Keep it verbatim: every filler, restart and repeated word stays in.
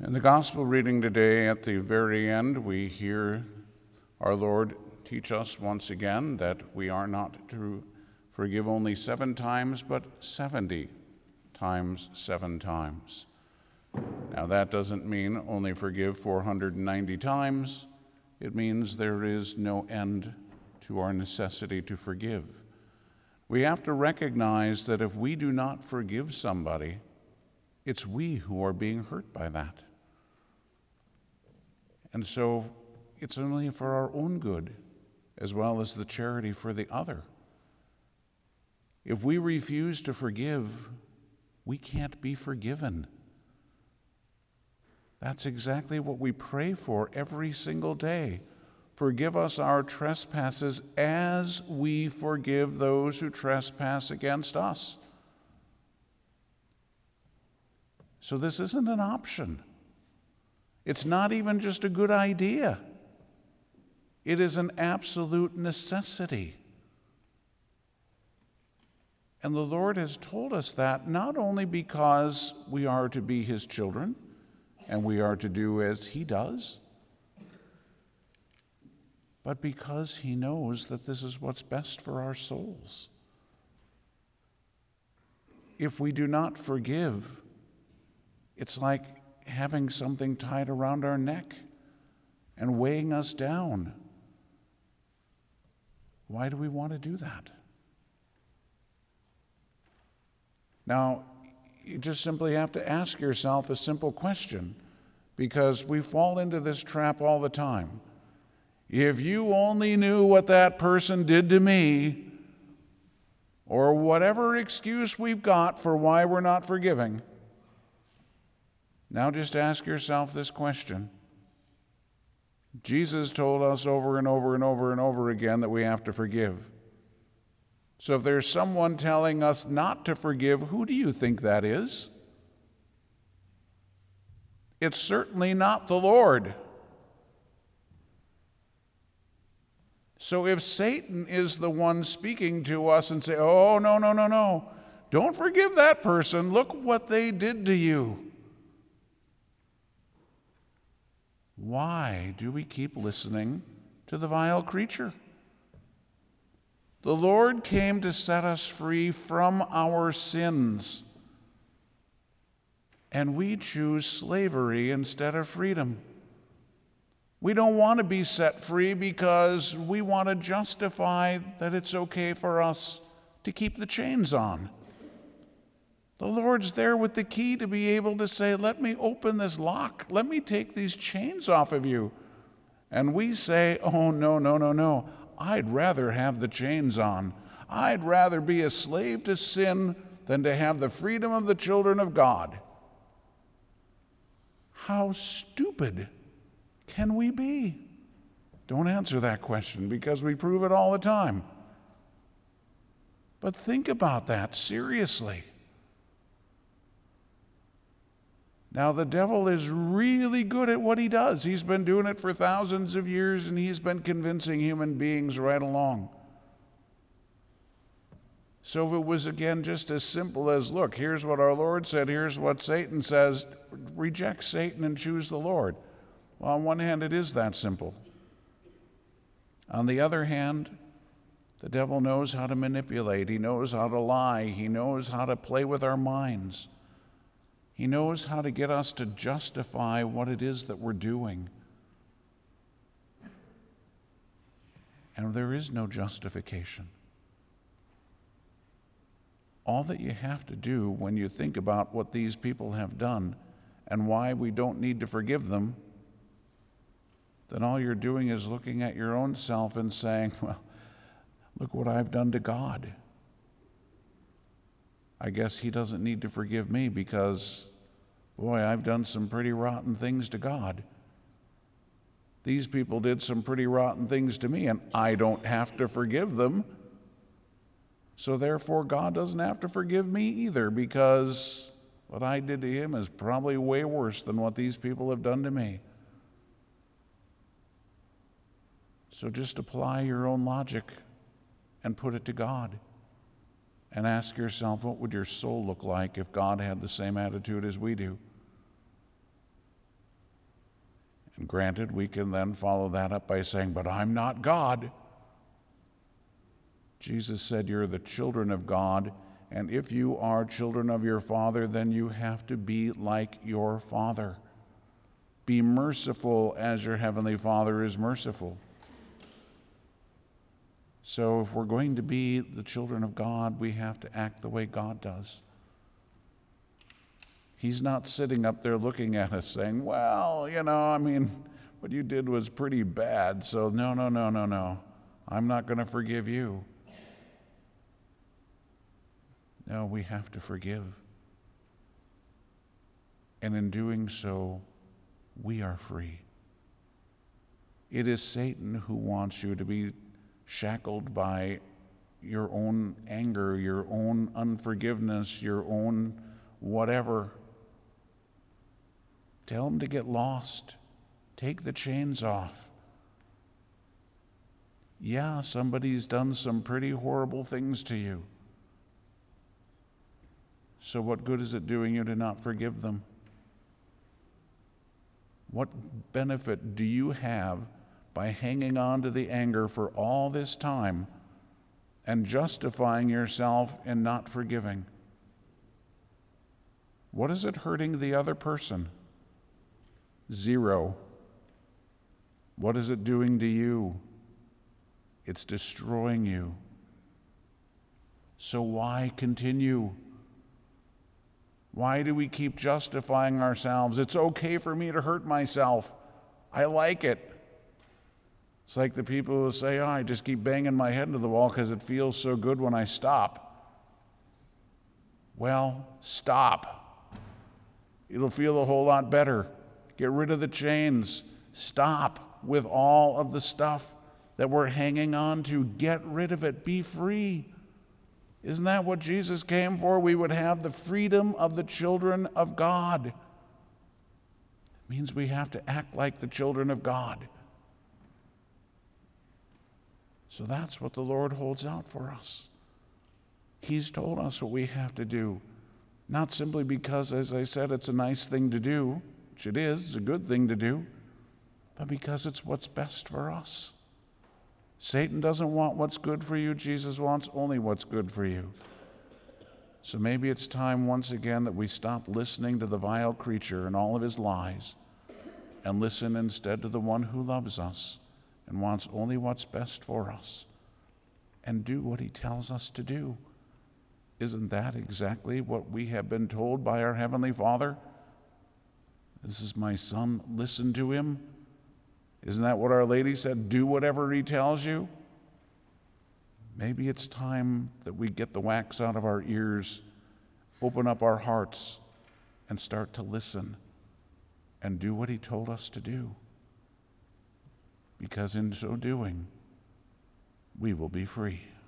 In the gospel reading today, at the very end, we hear our Lord teach us once again that we are not to forgive only seven times, but seventy times seven times. Now, that doesn't mean only forgive four hundred ninety times. It means there is no end to our necessity to forgive. We have to recognize that if we do not forgive somebody, it's we who are being hurt by that. And so it's only for our own good, as well as the charity for the other. If we refuse to forgive, we can't be forgiven. That's exactly what we pray for every single day. Forgive us our trespasses as we forgive those who trespass against us. So this isn't an option. It's not even just a good idea. It is an absolute necessity. And the Lord has told us that not only because we are to be His children and we are to do as He does, but because He knows that this is what's best for our souls. If we do not forgive, it's like having something tied around our neck and weighing us down. Why do we want to do that? Now, you just simply have to ask yourself a simple question, because we fall into this trap all the time. If you only knew what that person did to me, or whatever excuse we've got for why we're not forgiving, now just ask yourself this question. Jesus told us over and over and over and over again that we have to forgive. So if there's someone telling us not to forgive, who do you think that is? It's certainly not the Lord. So if Satan is the one speaking to us and say, oh, no, no, no, no, don't forgive that person. Look what they did to you. Why do we keep listening to the vile creature? The Lord came to set us free from our sins, and we choose slavery instead of freedom. We don't want to be set free because we want to justify that it's okay for us to keep the chains on. The Lord's there with the key to be able to say, let me open this lock. Let me take these chains off of you. And we say, oh, no, no, no, no. I'd rather have the chains on. I'd rather be a slave to sin than to have the freedom of the children of God. How stupid can we be? Don't answer that question, because we prove it all the time. But think about that seriously. Now, the devil is really good at what he does. He's been doing it for thousands of years, and he's been convincing human beings right along. So if it was, again, just as simple as, look, here's what our Lord said, here's what Satan says, reject Satan and choose the Lord. Well, on one hand, it is that simple. On the other hand, the devil knows how to manipulate. He knows how to lie. He knows how to play with our minds. He knows how to get us to justify what it is that we're doing. And there is no justification. All that you have to do when you think about what these people have done and why we don't need to forgive them, then all you're doing is looking at your own self and saying, well, look what I've done to God. I guess He doesn't need to forgive me because, boy, I've done some pretty rotten things to God. These people did some pretty rotten things to me, and I don't have to forgive them. So therefore, God doesn't have to forgive me either, because what I did to Him is probably way worse than what these people have done to me. So just apply your own logic and put it to God. And ask yourself, what would your soul look like if God had the same attitude as we do? And granted, we can then follow that up by saying, but I'm not God. Jesus said, you're the children of God, and if you are children of your Father, then you have to be like your Father. Be merciful as your Heavenly Father is merciful. So if we're going to be the children of God, we have to act the way God does. He's not sitting up there looking at us saying, well, you know, I mean, what you did was pretty bad, so no, no, no, no, no. I'm not going to forgive you. No, we have to forgive. And in doing so, we are free. It is Satan who wants you to be shackled by your own anger, your own unforgiveness, your own whatever. Tell him to get lost. Take the chains off. Yeah, somebody's done some pretty horrible things to you. So what good is it doing you to not forgive them? What benefit do you have by hanging on to the anger for all this time and justifying yourself in not forgiving? What is it hurting the other person? Zero. What is it doing to you? It's destroying you. So why continue? Why do we keep justifying ourselves? It's okay for me to hurt myself. I like it. It's like the people who say, oh, I just keep banging my head into the wall because it feels so good when I stop. Well, stop. It'll feel a whole lot better. Get rid of the chains. Stop with all of the stuff that we're hanging on to. Get rid of it. Be free. Isn't that what Jesus came for? We would have the freedom of the children of God. It means we have to act like the children of God. So that's what the Lord holds out for us. He's told us what we have to do, not simply because, as I said, it's a nice thing to do, which it is, it's a good thing to do, but because it's what's best for us. Satan doesn't want what's good for you. Jesus wants only what's good for you. So maybe it's time once again that we stop listening to the vile creature and all of his lies and listen instead to the one who loves us and wants only what's best for us and do what he tells us to do. Isn't that exactly what we have been told by our Heavenly Father? This is my son, listen to him. Isn't that what Our Lady said? Do whatever he tells you? Maybe it's time that we get the wax out of our ears, open up our hearts, and start to listen and do what he told us to do. Because in so doing, we will be free.